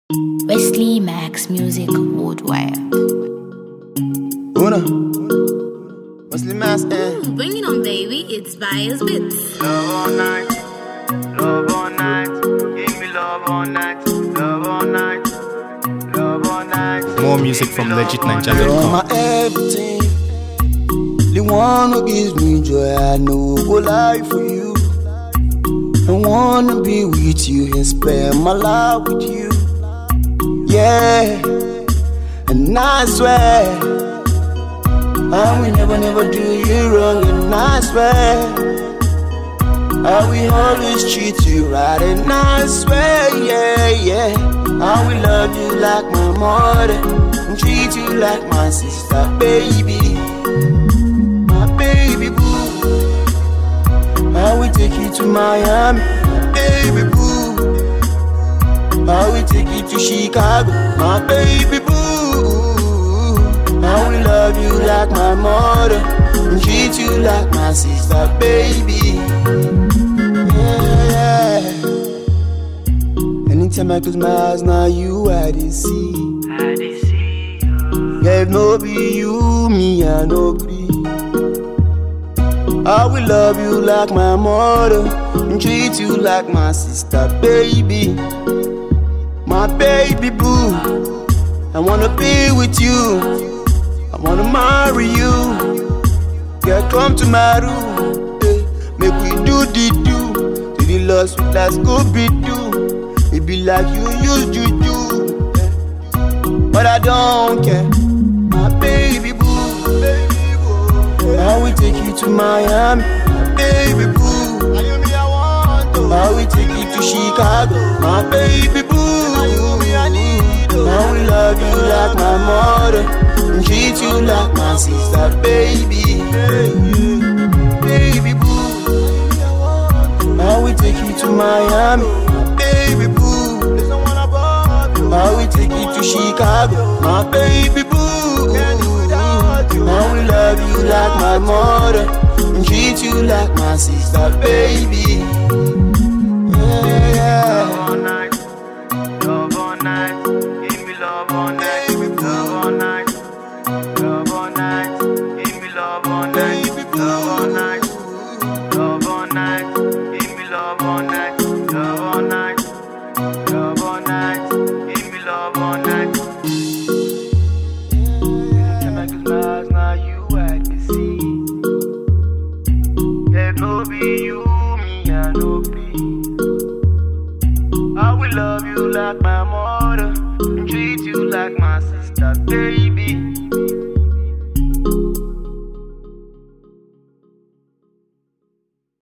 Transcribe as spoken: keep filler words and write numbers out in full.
Wesley Max Music Worldwide. Una. Wesley Max, eh? Bring it on, baby. It's Bias Bits. Love all night, love all night. Give me love all night, love all night, love all night. More music from legit ninja dot You're com. my everything. The one who gives me joy, I know go lie for you. I wanna be with you and spend my life with you. Yeah, and I swear I will never, never do you wrong. And I swear I will always treat you right. And I swear, yeah, yeah, I will love you like my mother and treat you like my sister, baby, my baby boo. I will take you to Miami, my baby boo. I will take you to Chicago, my baby boo. I will love you like my mother and treat you like my sister, baby. Yeah, yeah. Anytime I close my eyes, now you I dey see. I dey see you. Yeah, if no be you, me I no gree. I will love you like my mother and treat you like my sister, baby, my baby boo. I wanna be with you, I wanna marry you. Girl, come to my room, hey, make we do the do. To the lost with that Scooby Doo. It be like you used to do, yeah. But I don't care, my baby boo. I will take you to Miami, my baby boo. I will take you to Chicago, my baby boo. I will love you like my mother and treat you like my sister, baby, baby boo. I will take you to Miami, my baby boo. I will take you to Chicago, my baby boo. I will love you like my mother and treat you like my sister, baby. Yeah, yeah. Love all night, love all night. Give me love all night, love all night, love all night. Give me love all night, love all night, love all night. Give me love all night, love all night, love all night. Give me love all night. Anytime I close my eyes, now you I can see. If no be you, me I no be. I will love you like my mother and treat you like my sister, baby.